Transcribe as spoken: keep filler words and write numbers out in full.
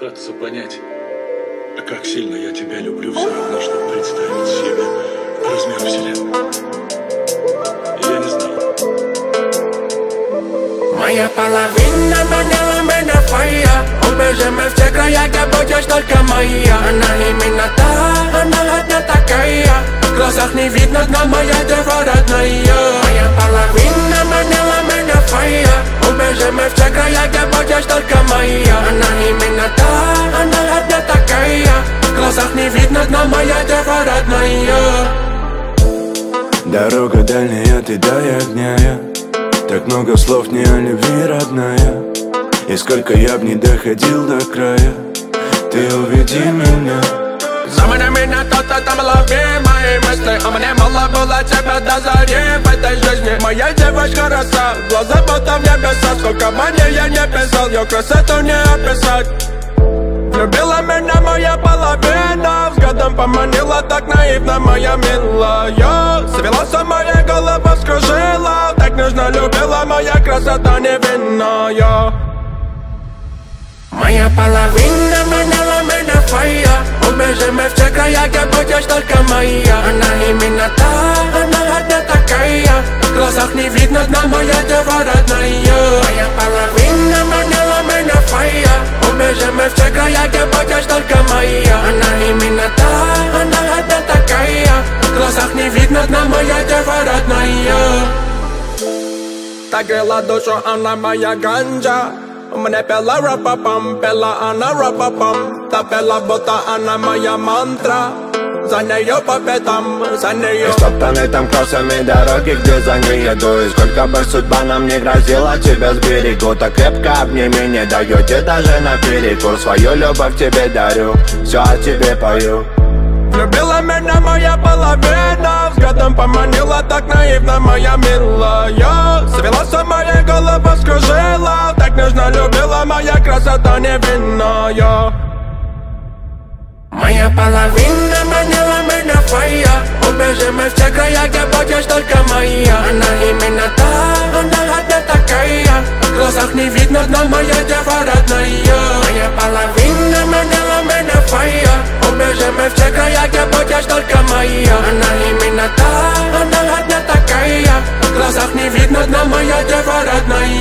пытаться понять, как сильно я тебя люблю, все равно, чтобы представить себе размер вселенной. Я не знал. Моя половина манила меня фая. Убежим мы в те края, где будешь только моя. Она именно та, она одна такая. В глазах не видно дна, моя дева родная. Моя половина манила меня фая. Убежим мы в те края, где будешь только моя. Она именно та, она одна такая. В глазах не видно дна, моя дева родная. Дорога дальняя, ты дай огня я. Так много слов не о любви, родная. И сколько я б не доходил до края, ты уведи меня. За меня меня кто-то там ловил мои мысли. А мне мало было тебя до зари в этой жизни. Моя девочка роса, глаза будто в небеса. Сколько мне я не писал, ее красоту не описать. Любила меня моя половина, взглядом поманила так наивно моя милая. Свела со моей головы, скружила. Так нежно любила моя красота невинная. Моя половина манила меня фая. Убежим мы в те края, где будешь только моя. Она именно та, она одна такая. В глазах не видно дна, моя дева родная. Моя половина манила меня фая. Убежим мы в те края, где будешь только моя. Она именно та, она одна такая. В глазах не видно дна, моя дева родная. Так грела душу, она моя ганджа. Мне пела ра-па-пам, пела она ра-па-пам. Та пела, будто она моя мантра. За нее по пятам, за нее. Истоптаны там кроссами дороги, где за ней еду. И сколько бы судьба нам не грозила, тебя сберегу. Так крепко обними, не даете даже на перекур. Свою любовь тебе дарю, все о тебе пою. Любила меня моя половина, взглядом поманила так наивно моя милая. Свела со моей головы, скружила. Так нежно любила моя красота невинная. Моя половина манила меня фая. Убежим мы в те края, где будешь только моя. Она именно та, она одна такая. В глазах не видно дна, моя дева родная. Моя половина манила меня фая. Убежим мы в те края, где будешь только моя. Она именно та, она одна такая. В глазах не видно дна, моя дева родная.